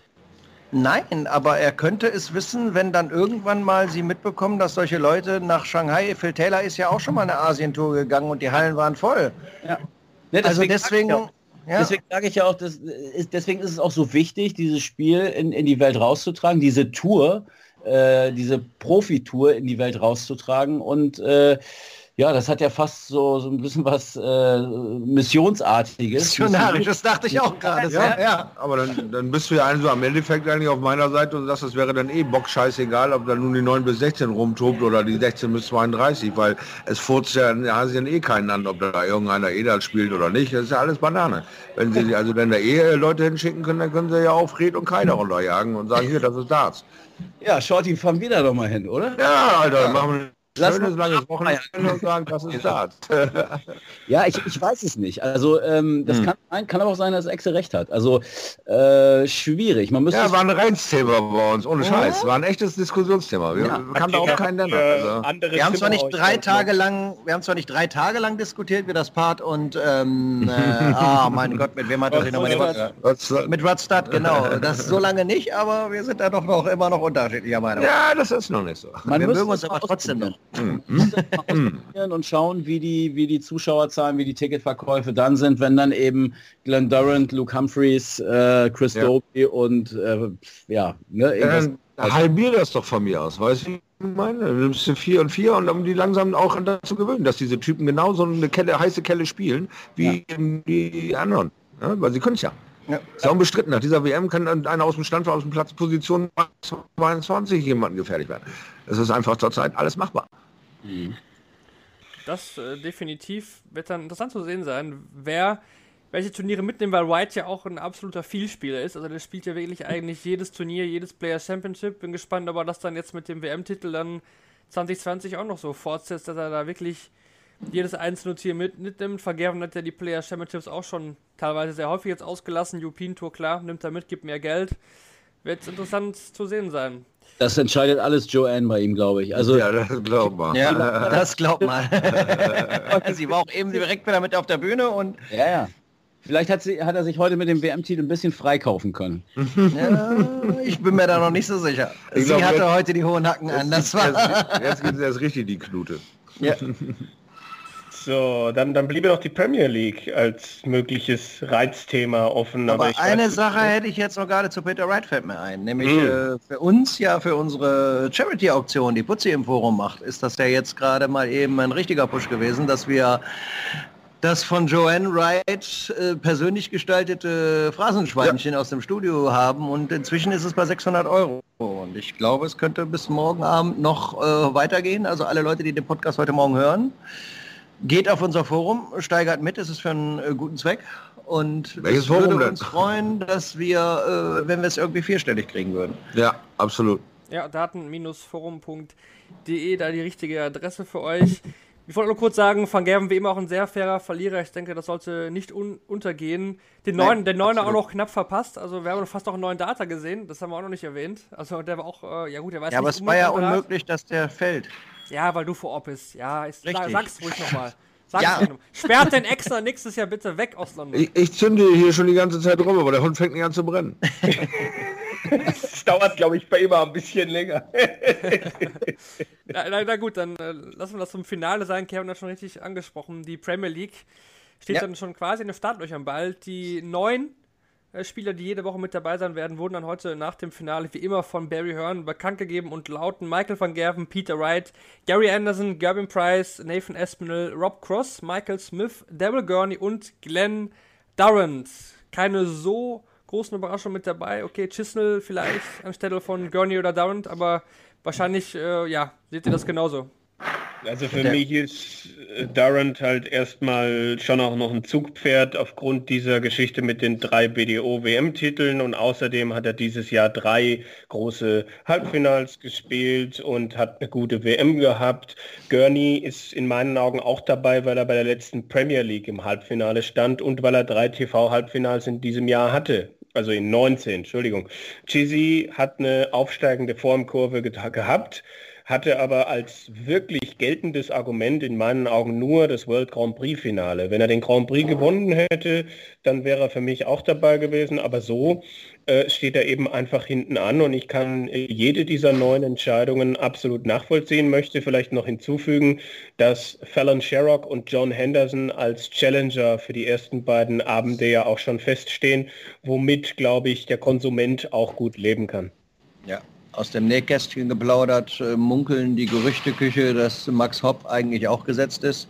Nein, aber er könnte es wissen, wenn dann irgendwann mal sie mitbekommen, dass solche Leute nach Shanghai, Phil Taylor ist ja auch schon mal eine Asientour gegangen und die Hallen waren voll. Ja. Ne, also deswegen... Ja. Deswegen sage ich ja auch, das ist, deswegen ist es auch so wichtig, dieses Spiel in, in die Welt rauszutragen, diese Tour, äh, diese Profitour in die Welt rauszutragen und äh, ja, das hat ja fast so, so ein bisschen was äh, Missionsartiges. Missionarisch, das dachte ich auch gerade. Ja, so. ja, aber dann, dann bist du ja also am Endeffekt eigentlich auf meiner Seite und sagst, das wäre dann eh bockscheißegal, ob da nun die neun bis sechzehn rumtobt oder die sechzehn bis zweiunddreißig, weil es furzt ja in Asien eh keinen an, ob da irgendeiner E-Dart spielt oder nicht. Das ist ja alles Banane. Wenn sie also dann da eh Leute hinschicken können, dann können sie ja auf Red und Keine runterjagen und sagen, hier, das ist Darts. Ja, Shorty, fahren wir da doch mal hin, oder? Ja, Alter, ja. machen wir Lass schönes langes Wochenende und sagen, das ist Start. Ja, ich, ich weiß es nicht. Also ähm, das hm. kann sein, kann aber auch sein, dass Exe recht hat. Also äh, schwierig. Man müsste ja, war ein Reizthema bei uns, ohne Scheiß. War ein echtes Diskussionsthema. Wir ja. kannten auch keinen Nenner. Also. Wir haben zwar nicht drei Tage lang, wir haben zwar nicht drei Tage lang diskutiert, wie das Part und ähm, äh, ah, mein Gott, mit wem hat er sich nochmal die Mit Rodstad, genau. Das ist so lange nicht, aber wir sind da doch noch immer noch unterschiedlicher Meinung. Ja, das ist noch nicht so. Man wir mögen uns aber trotzdem noch. Und schauen, wie die, wie die Zuschauerzahlen, wie die Ticketverkäufe dann sind, wenn dann eben Glenn Durant, Luke Humphreys, äh, Chris ja. Dobie und äh, ja, ne, irgendwas. Ja, halbier das doch von mir aus, weißt du? Ich meine, du nimmst du vier und vier und um die langsam auch dazu gewöhnen, dass diese Typen genauso eine Kelle, heiße Kelle spielen wie ja. die anderen, ja, weil sie können es ja. Ja. Ist ja unbestritten. Nach dieser W M kann einer aus dem Stand aus dem Platz Position zweiundzwanzig jemanden gefährlich werden. Es ist einfach zurzeit alles machbar. Das äh, definitiv wird dann interessant zu sehen sein, wer welche Turniere mitnehmen, weil White ja auch ein absoluter Vielspieler ist. Also der spielt ja wirklich eigentlich jedes Turnier, jedes Player Championship. Bin gespannt, ob er das dann jetzt mit dem W M-Titel dann zwanzig zwanzig auch noch so fortsetzt, dass er da wirklich jedes einzelne Tier mit, mitnimmt. Van Gerwen hat ja die Player Championships auch schon teilweise sehr häufig jetzt ausgelassen. European Tour, klar, nimmt er mit, gibt mehr Geld. Wird interessant zu sehen sein. Das entscheidet alles Joanne bei ihm, glaube ich. Also, ja, das glaub mal. Ja, das glaub mal. Sie war auch eben direkt wieder mit auf der Bühne und... Ja, ja. Vielleicht hat, sie, hat er sich heute mit dem W M-Titel ein bisschen freikaufen können. Ja, ich bin mir da noch nicht so sicher. Ich Sie glaub, hatte jetzt, heute die hohen Hacken an. Das war... Jetzt, jetzt geht es erst richtig die Knute. Ja. So, dann, dann bliebe noch die Premier League als mögliches Reizthema offen. Aber, aber ich eine weiß, Sache hätte ich jetzt noch gerade zu Peter Wright fällt mir ein. Nämlich Mhm. äh, für uns ja für unsere Charity-Auktion, die Putzi im Forum macht, ist das ja jetzt gerade mal eben ein richtiger Push gewesen, dass wir das von Joanne Wright äh, persönlich gestaltete Phrasenschweinchen aus dem Studio haben und inzwischen ist es bei sechshundert Euro. Und ich glaube, es könnte bis morgen Abend noch äh, weitergehen. Also alle Leute, die den Podcast heute Morgen hören, geht auf unser Forum, steigert mit, es ist für einen äh, guten Zweck. Und Welches es würde Forum denn? uns freuen, dass wir, äh, wenn wir es irgendwie vierstellig kriegen würden. Ja, absolut. Ja, daten-forum punkt de, da die richtige Adresse für euch. Ich wollte nur kurz sagen, Van Gerwen wie immer auch ein sehr fairer Verlierer. Ich denke, das sollte nicht un untergehen. Den Nein, neuen, den Neuner auch absolut. noch knapp verpasst. Also wir haben fast noch einen neuen Data gesehen. Das haben wir auch noch nicht erwähnt. Also der war auch, äh, ja gut, der weiß Ja, aber nicht es war ja unbedingt parat. unmöglich, dass der fällt. Ja, weil du vor Ort bist. Ja, ist, sag, Richtig. sag's ruhig nochmal. Sag's Ja. ruhig noch. Sperrt den Extra nächstes Jahr bitte weg aus London. Ich, ich zünde hier schon die ganze Zeit rum, aber der Hund fängt nicht an zu brennen. Es dauert, glaube ich, bei ihm auch ein bisschen länger. Na, na, na gut, dann äh, lassen wir das zum Finale sein. Kevin hat schon richtig angesprochen. Die Premier League steht Ja. dann schon quasi in den Startlöchern bald. Die neun äh, Spieler, die jede Woche mit dabei sein werden, wurden dann heute nach dem Finale wie immer von Barry Hearn bekannt gegeben und lauten Michael van Gerwen, Peter Wright, Gary Anderson, Gerben Price, Nathan Aspinall, Rob Cross, Michael Smith, Daryl Gurney und Glenn Durrant. Keine so großen Überraschungen mit dabei. Okay, Chisnell vielleicht anstelle von Gurney oder Durrant, aber wahrscheinlich, äh, ja, seht ihr das genauso. Also für Der- mich ist äh, Durrant halt erstmal schon auch noch ein Zugpferd aufgrund dieser Geschichte mit den drei B D O-W M-Titeln und außerdem hat er dieses Jahr drei große Halbfinals gespielt und hat eine gute W M gehabt. Gurney ist in meinen Augen auch dabei, weil er bei der letzten Premier League im Halbfinale stand und weil er drei T V-Halbfinals in diesem Jahr hatte. Also in neunzehn, Entschuldigung. Chizzy hat eine aufsteigende Formkurve ge gehabt, hatte aber als wirklich geltendes Argument in meinen Augen nur das World Grand Prix Finale. Wenn er den Grand Prix gewonnen hätte, dann wäre er für mich auch dabei gewesen, aber so äh, steht er eben einfach hinten an und ich kann äh, jede dieser neuen Entscheidungen absolut nachvollziehen, möchte vielleicht noch hinzufügen, dass Fallon Sherrock und John Henderson als Challenger für die ersten beiden Abende ja auch schon feststehen, womit, glaube ich, der Konsument auch gut leben kann. Ja. Aus dem Nähkästchen geplaudert, äh, munkeln die Gerüchteküche, dass Max Hopp eigentlich auch gesetzt ist.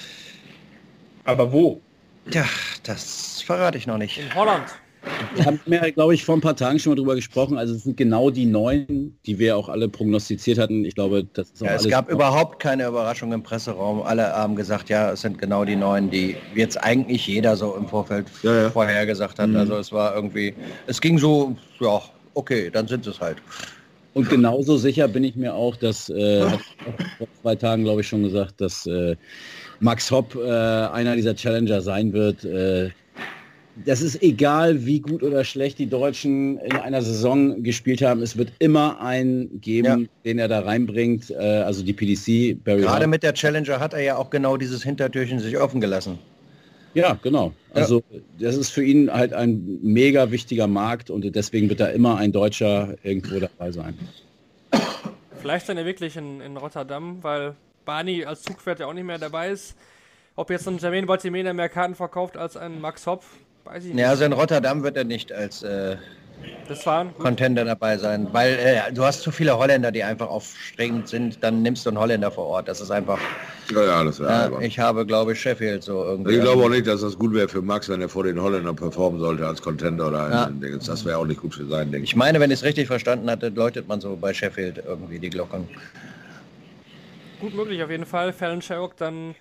Aber wo? Tja, das verrate ich noch nicht. In Holland. Wir haben ja, glaube ich, vor ein paar Tagen schon mal drüber gesprochen. Also es sind genau die neun, die wir auch alle prognostiziert hatten. Ich glaube, das ist auch Ja, es alles gab überhaupt keine Überraschung im Presseraum. Alle haben gesagt, ja, es sind genau die neun, die jetzt eigentlich jeder so im Vorfeld Ja, ja. vorhergesagt hat. Mhm. Also es war irgendwie, es ging so, ja, okay, dann sind es halt. Und genauso sicher bin ich mir auch, dass, äh, hat auch vor zwei Tagen, glaube ich, schon gesagt, dass äh, Max Hopp äh, einer dieser Challenger sein wird. Äh, das ist egal, wie gut oder schlecht die Deutschen in einer Saison gespielt haben. Es wird immer einen geben, Ja. den er da reinbringt. Äh, also die P D C, Barry Gerade Hart. mit der Challenger hat er ja auch genau dieses Hintertürchen sich offen gelassen. Ja, genau. Also das ist für ihn halt ein mega wichtiger Markt und deswegen wird da immer ein Deutscher irgendwo dabei sein. Vielleicht dann ja wirklich in, in Rotterdam, weil Barney als Zugpferd ja auch nicht mehr dabei ist. Ob jetzt ein Jermaine Baltimena mehr Karten verkauft als ein Max Hopp, weiß ich nicht. Ja, also in Rotterdam wird er nicht als äh, Das waren gut. Contender dabei sein, weil äh, du hast zu viele Holländer, die einfach aufstrebend sind, dann nimmst du einen Holländer vor Ort. Das ist einfach, Ja, ja, das wäre ja, albern. ich habe, glaube ich, Sheffield so irgendwie. Ich glaube auch nicht, dass das gut wäre für Max, wenn er vor den Holländern performen sollte als Contender oder Ja. ein Ding. Das wäre auch nicht gut für sein Ding. Ich meine, wenn ich es richtig verstanden hatte, läutet man so bei Sheffield irgendwie die Glocken. Gut möglich auf jeden Fall. Fallon Sherrock dann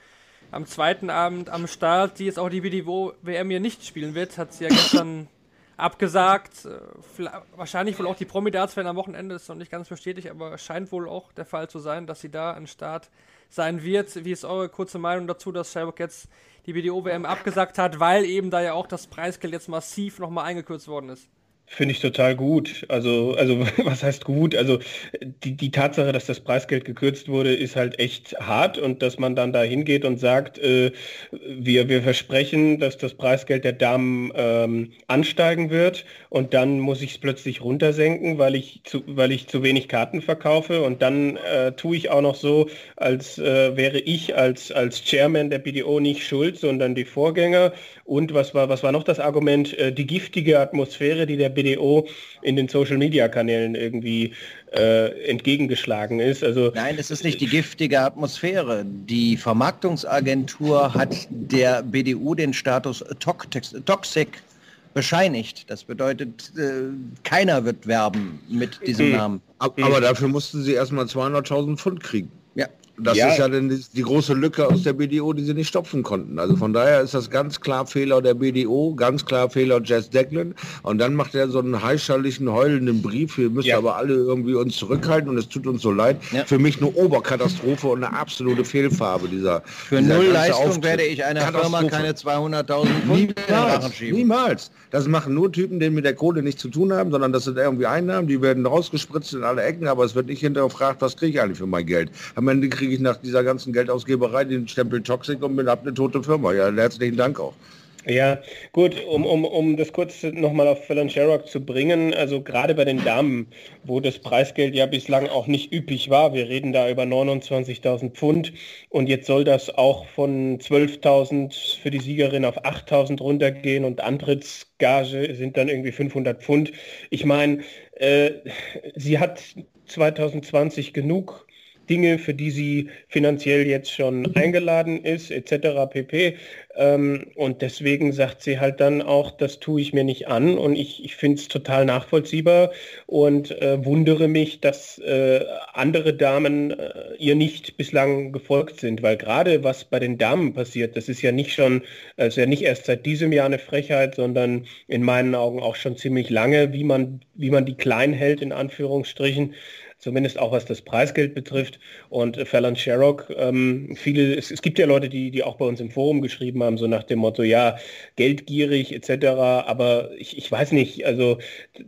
am zweiten Abend am Start, die jetzt auch die W D O-W M hier nicht spielen wird, hat sie ja gestern abgesagt. Äh, wahrscheinlich wohl auch die Promi-Darts werden am Wochenende, ist noch nicht ganz bestätigt, aber scheint wohl auch der Fall zu sein, dass sie da an Start sein wird. Wie ist eure kurze Meinung dazu, dass Shamrock jetzt die W D O-W M abgesagt hat, weil eben da ja auch das Preisgeld jetzt massiv nochmal eingekürzt worden ist? Finde ich total gut. Also, also was heißt gut? Also die, die Tatsache, dass das Preisgeld gekürzt wurde, ist halt echt hart, und dass man dann da hingeht und sagt, äh, wir, wir versprechen, dass das Preisgeld der Damen ähm, ansteigen wird, und dann muss ich es plötzlich runtersenken, weil ich zu, weil ich zu wenig Karten verkaufe, und dann äh, tue ich auch noch so, als äh, wäre ich als, als Chairman der B D O nicht schuld, sondern die Vorgänger. Und was war, was war noch das Argument? Äh, die giftige Atmosphäre, die der B D O in den Social-Media-Kanälen irgendwie äh, entgegengeschlagen ist. Also nein, es ist nicht die giftige Atmosphäre. Die Vermarktungsagentur hat der B D U den Status Toxic bescheinigt. Das bedeutet, äh, keiner wird werben mit diesem mhm. Namen. Aber dafür mussten sie erstmal zweihunderttausend Pfund kriegen. Ja. Das ja. ist ja dann die, die große Lücke aus der B D O, die sie nicht stopfen konnten. Also von daher ist das ganz klar Fehler der B D O, ganz klar Fehler Jazz Declan. Und dann macht er so einen heischerlichen, heulenden Brief. Wir müssen ja. aber alle irgendwie uns zurückhalten, und es tut uns so leid. Ja. Für mich eine Oberkatastrophe und eine absolute Fehlfarbe dieser Für dieser null Leistung Auftritt. Werde ich einer Firma keine zweihunderttausend Pfund niemals, niemals. Das machen nur Typen, die mit der Kohle nichts zu tun haben, sondern das sind irgendwie Einnahmen, die werden rausgespritzt in alle Ecken, aber es wird nicht hinterfragt, was kriege ich eigentlich für mein Geld. Am Ende kriege ich nach dieser ganzen Geldausgeberei den Stempel Toxic und bin ab eine tote Firma. Ja, herzlichen Dank auch. Ja, gut, um, um, um das kurz nochmal auf Fallon Sherrock zu bringen, also gerade bei den Damen, wo das Preisgeld ja bislang auch nicht üppig war, wir reden da über neunundzwanzigtausend Pfund, und jetzt soll das auch von zwölftausend für die Siegerin auf achttausend runtergehen, und Antrittsgage sind dann irgendwie fünfhundert Pfund. Ich meine, äh, sie hat zweitausendzwanzig genug Dinge, für die sie finanziell jetzt schon eingeladen ist, et cetera pp. Ähm, und deswegen sagt sie halt dann auch, das tue ich mir nicht an, und ich, ich finde es total nachvollziehbar und äh, wundere mich, dass äh, andere Damen äh, ihr nicht bislang gefolgt sind, weil gerade was bei den Damen passiert, das ist ja nicht schon, äh, ist ja nicht erst seit diesem Jahr eine Frechheit, sondern in meinen Augen auch schon ziemlich lange, wie man, wie man die klein hält, in Anführungsstrichen. Zumindest auch was das Preisgeld betrifft. Und Fallon Sherrock, ähm, viele, es, es gibt ja Leute, die, die auch bei uns im Forum geschrieben haben, so nach dem Motto, ja, geldgierig et cetera. Aber ich, ich weiß nicht, also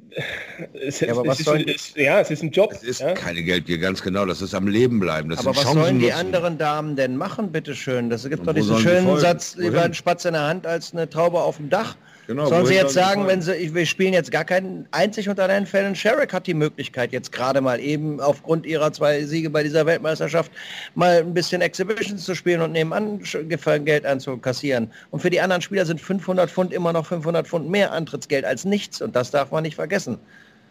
es, ja, es, es, ist, es, ja, es ist ein Job. Es ist ja? keine Geldgier, ganz genau, das ist am Leben bleiben. Das aber was Chancen sollen die nutzen. anderen Damen denn machen, bitteschön? Das gibt doch diesen schönen Satz, lieber ein Spatz in der Hand als eine Taube auf dem Dach. Genau, sollen Sie jetzt sagen, wenn Sie, wir spielen jetzt gar keinen einzig unter den Fällen, Sherrock hat die Möglichkeit jetzt gerade mal eben aufgrund ihrer zwei Siege bei dieser Weltmeisterschaft mal ein bisschen Exhibitions zu spielen und nebenan Geld einzukassieren. Und für die anderen Spieler sind fünfhundert Pfund immer noch fünfhundert Pfund mehr Antrittsgeld als nichts, und das darf man nicht vergessen.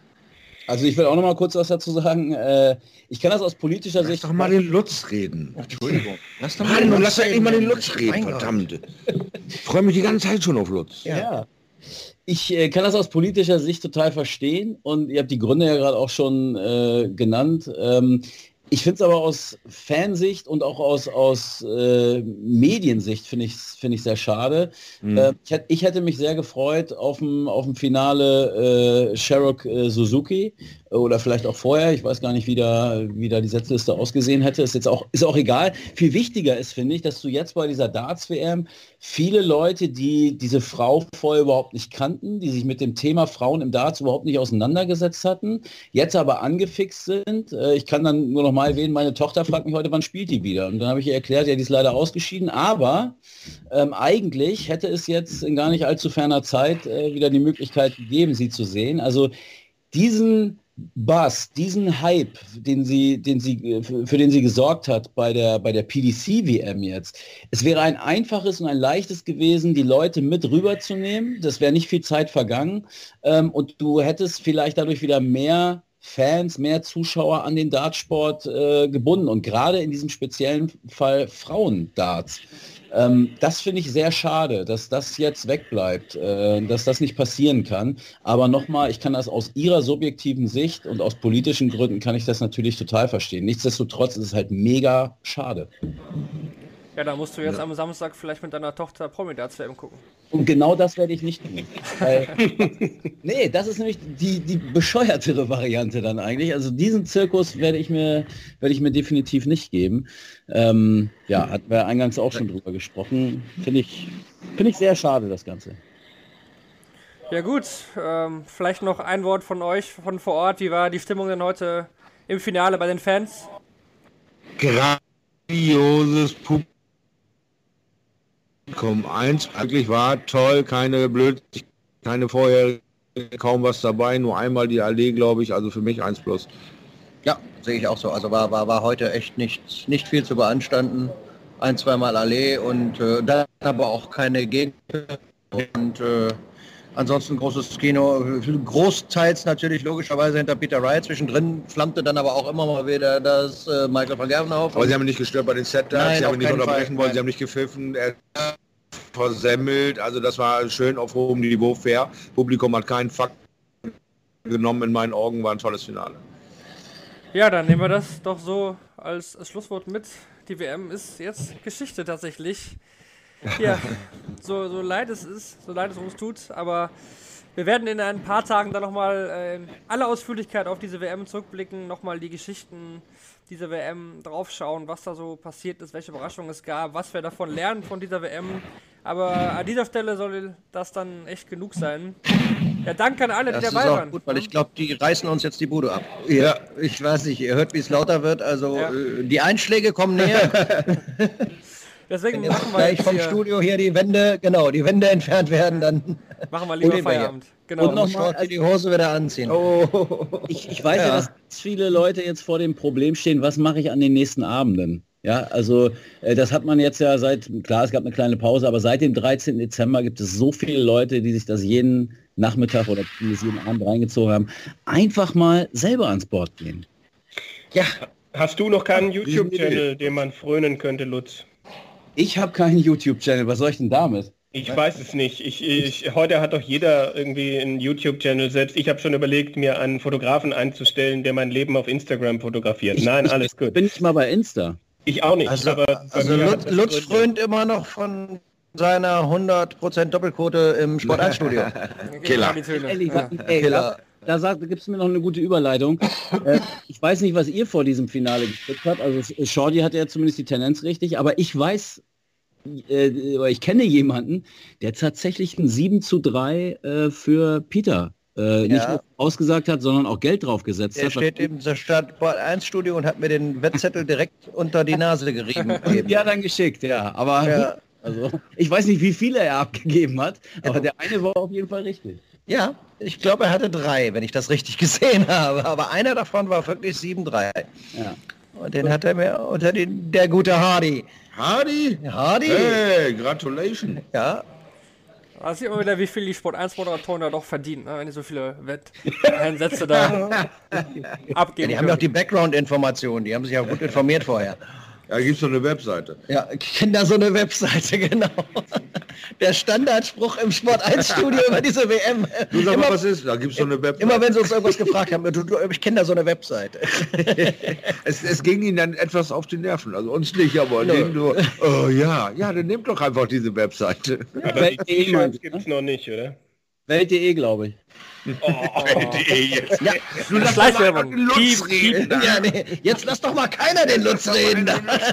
Also ich will auch noch mal kurz was dazu sagen. Äh, ich kann das aus politischer lass Sicht... Lass doch mal den Lutz reden. Entschuldigung. Lass doch mal, Mann, lass doch endlich mal den Lutz reden, verdammt. Ich freue mich die ganze Zeit schon auf Lutz. Ja. ja. Ich äh, kann das aus politischer Sicht total verstehen, und ihr habt die Gründe ja gerade auch schon äh, genannt. Ähm, ich finde es aber aus Fansicht und auch aus, aus äh, Mediensicht finde ich es find ich sehr schade. Mhm. Äh, ich, hätt, ich hätte mich sehr gefreut auf dem auf dem Finale äh, Sherrock äh, Suzuki, oder vielleicht auch vorher, ich weiß gar nicht, wie da, wie da die Setzliste ausgesehen hätte, ist jetzt auch, ist auch egal. Viel wichtiger ist, finde ich, dass du jetzt bei dieser Darts-W M viele Leute, die diese Frau vorher überhaupt nicht kannten, die sich mit dem Thema Frauen im Darts überhaupt nicht auseinandergesetzt hatten, jetzt aber angefixt sind. Ich kann dann nur noch mal erwähnen, meine Tochter fragt mich heute, wann spielt die wieder? Und dann habe ich ihr erklärt, ja, die ist leider ausgeschieden, aber ähm, eigentlich hätte es jetzt in gar nicht allzu ferner Zeit äh, wieder die Möglichkeit gegeben, sie zu sehen. Also diesen Buzz, diesen Hype, den sie, den sie, für den sie gesorgt hat bei der, bei der P D C W M jetzt. Es wäre ein einfaches und ein leichtes gewesen, die Leute mit rüberzunehmen. Das wäre nicht viel Zeit vergangen. Ähm, und du hättest vielleicht dadurch wieder mehr Fans, mehr Zuschauer an den Dartsport äh, gebunden. Und gerade in diesem speziellen Fall Frauendarts. Ähm, das finde ich sehr schade, dass das jetzt wegbleibt, äh, dass das nicht passieren kann. Aber nochmal, ich kann das aus ihrer subjektiven Sicht und aus politischen Gründen kann ich das natürlich total verstehen. Nichtsdestotrotz ist es halt mega schade. Ja, da musst du jetzt ja. am Samstag vielleicht mit deiner Tochter Promi-Darts-W M gucken. Und genau das werde ich nicht tun. Weil, nee, das ist nämlich die, die bescheuertere Variante dann eigentlich. Also diesen Zirkus werde ich mir, werde ich mir definitiv nicht geben. Ähm, ja, hatten wir eingangs auch schon drüber gesprochen. Finde ich, finde ich sehr schade, das Ganze. Ja gut, ähm, vielleicht noch ein Wort von euch, von vor Ort. Wie war die Stimmung denn heute im Finale bei den Fans? Grandioses Publikum. Eins wirklich war toll, keine blöd, keine vorher kaum was dabei, nur einmal die Allee, glaube ich, also für mich eins plus. Ja, sehe ich auch so. Also war, war, war heute echt nicht, nicht viel zu beanstanden. Ein, zweimal Allee und äh, dann aber auch keine Gegner. Und äh, ansonsten großes Kino, großteils natürlich logischerweise hinter Peter Wright. Zwischendrin flammte dann aber auch immer mal wieder das äh, Michael van Gerwen auf. Aber sie haben nicht gestört bei den Set-Darts, sie haben nicht unterbrechen wollen, sie haben nicht gepfiffen, er versemmelt, also das war schön auf hohem Niveau, fair. Publikum hat keinen Fakt genommen, in meinen Augen war ein tolles Finale. Ja, dann nehmen wir das doch so als Schlusswort mit. Die W M ist jetzt Geschichte tatsächlich. Ja, so, so leid es ist, so leid es uns tut, aber wir werden in ein paar Tagen dann nochmal äh, in aller Ausführlichkeit auf diese W M zurückblicken, nochmal die Geschichten dieser W M draufschauen, was da so passiert ist, welche Überraschungen es gab, was wir davon lernen von dieser W M. Aber an dieser Stelle soll das dann echt genug sein. Ja, danke an alle, die das dabei ist auch waren. Gut, weil ich glaube, die reißen uns jetzt die Bude ab. Ja, ich weiß nicht, ihr hört, wie es lauter wird, also ja. äh, die Einschläge kommen näher. Deswegen Wenn machen wir gleich vom hier Studio hier die Wände, genau, die Wände entfernt werden, dann machen wir lieber Feierabend. Genau. Und nochmal also die Hose wieder anziehen. Oh. Ich, ich weiß ja. ja, dass viele Leute jetzt vor dem Problem stehen, was mache ich an den nächsten Abenden? Ja, also äh, das hat man jetzt ja seit, klar, es gab eine kleine Pause, aber seit dem dreizehnten Dezember gibt es so viele Leute, die sich das jeden Nachmittag oder jeden Abend reingezogen haben. Einfach mal selber ans Board gehen. Ja. Hast du noch keinen YouTube-Channel, den man frönen könnte, Lutz? Ich habe keinen YouTube-Channel, was soll ich denn damit? Ich weiß es nicht. Ich, ich, heute hat doch jeder irgendwie einen YouTube-Channel. Selbst ich habe schon überlegt, mir einen Fotografen einzustellen, der mein Leben auf Instagram fotografiert. Ich, Nein, ich, alles gut. Bin ich mal bei Insta? Ich auch nicht. Also, aber also Lutz, Lutz frönt immer noch von seiner hundert Prozent Doppelquote im Sportstudio. Killer. Ehrlich, ja. Ey, Killer. Da, da gibt es mir noch eine gute Überleitung. äh, ich weiß nicht, was ihr vor diesem Finale gespickt habt. Also Shorty hatte ja zumindest die Tendenz richtig, aber ich weiß, äh, ich kenne jemanden, der tatsächlich ein sieben zu drei äh, für Peter äh, ja. nicht nur ausgesagt hat, sondern auch Geld drauf gesetzt der hat. Der steht im Sport eins Studio und hat mir den Wettzettel direkt unter die Nase gerieben. Ja, dann geschickt, ja. Aber ja. Also, ich weiß nicht, wie viele er abgegeben hat, aber ja. der eine war auf jeden Fall richtig. Ja, ich glaube, er hatte drei, wenn ich das richtig gesehen habe. Aber einer davon war wirklich sieben drei. Ja. Und den hat er mir unter den, der gute Hardy. Hardy? Hardy? Hey, Gratulation. Ja. Da sieht man wieder, wie viel die Sport eins Moderatoren da doch verdienen, ne? Wenn die so viele Wetteinsätze da abgeben. Ja, die können. Haben ja auch die Background-Informationen, die haben sich ja gut informiert vorher. Ja, gibt es so eine Webseite. Ja, ich kenne da so eine Webseite, genau. Der Standardspruch im Sport eins Studio über diese W M. Du sag mal, was ist? Da gibt es so eine Webseite. Immer wenn sie uns irgendwas gefragt haben, du, du, ich kenne da so eine Webseite. es, es ging ihnen dann etwas auf die Nerven, also uns nicht, aber no. denen nur, oh ja, ja, dann nehmt doch einfach diese Webseite. Ja, aber die T-Shirts gibt es noch nicht, oder? Welt punkt de, glaube ich. Oh, Welt punkt de jetzt. Ja, du lass doch mal den Lutz reden. Ja, nee, jetzt lass doch mal keiner den Lutz reden.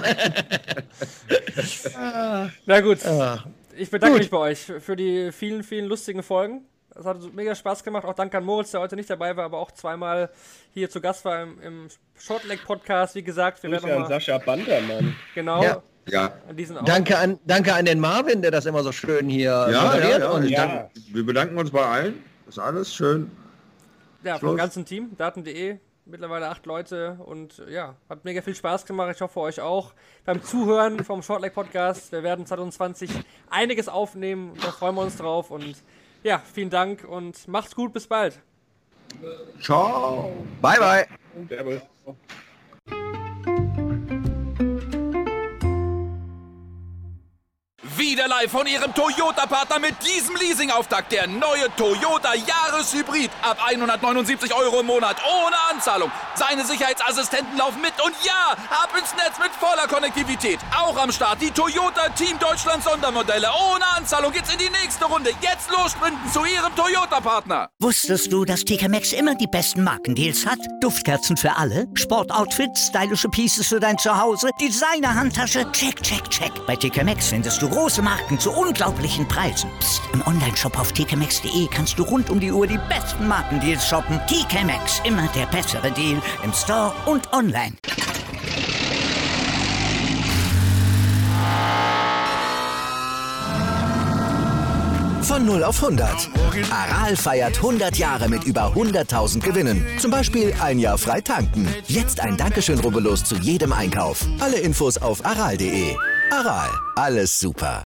Na gut, ich bedanke gut. mich bei euch für die vielen, vielen lustigen Folgen. Es hat mega Spaß gemacht. Auch danke an Moritz, der heute nicht dabei war, aber auch zweimal hier zu Gast war im, im Shortleg-Podcast. Wie gesagt, wir werden noch mal... Sascha Bandermann. Genau. Ja. Ja. An danke, an, danke an den Marvin, der das immer so schön hier ja, moderiert. Ja, ja, und ja. Dank, wir bedanken uns bei allen. Das ist alles schön. Ja, vom ganzen Team, Daten punkt de, mittlerweile acht Leute und ja, hat mega viel Spaß gemacht. Ich hoffe euch auch beim Zuhören vom Shortleg Podcast. Wir werden zwanzig zwanzig einiges aufnehmen und da freuen wir uns drauf und ja, vielen Dank und macht's gut, bis bald. Ciao. Bye, bye. Servus. Wieder live von Ihrem Toyota-Partner mit diesem Leasing-Auftakt. Der neue Toyota Jahreshybrid. Ab hundertneunundsiebzig Euro im Monat. Ohne Anzahlung. Seine Sicherheitsassistenten laufen mit. Und ja, ab ins Netz mit voller Konnektivität. Auch am Start die Toyota Team Deutschland Sondermodelle. Ohne Anzahlung geht's in die nächste Runde. Jetzt los sprinten zu Ihrem Toyota-Partner. Wusstest du, dass T K Maxx immer die besten Markendeals hat? Duftkerzen für alle, Sportoutfits, stylische Pieces für dein Zuhause, Designer-Handtasche, check, check, check. Bei T K Maxx findest du große Marken zu unglaublichen Preisen. Psst. Im Onlineshop auf t k maxx punkt d e kannst du rund um die Uhr die besten Markendeals shoppen. T K Maxx, immer der bessere Deal im Store und online. Von null auf hundert. Aral feiert hundert Jahre mit über hunderttausend Gewinnen. Zum Beispiel ein Jahr frei tanken. Jetzt ein Dankeschön, rubbellos zu jedem Einkauf. Alle Infos auf aral punkt d e. Aral, alles super.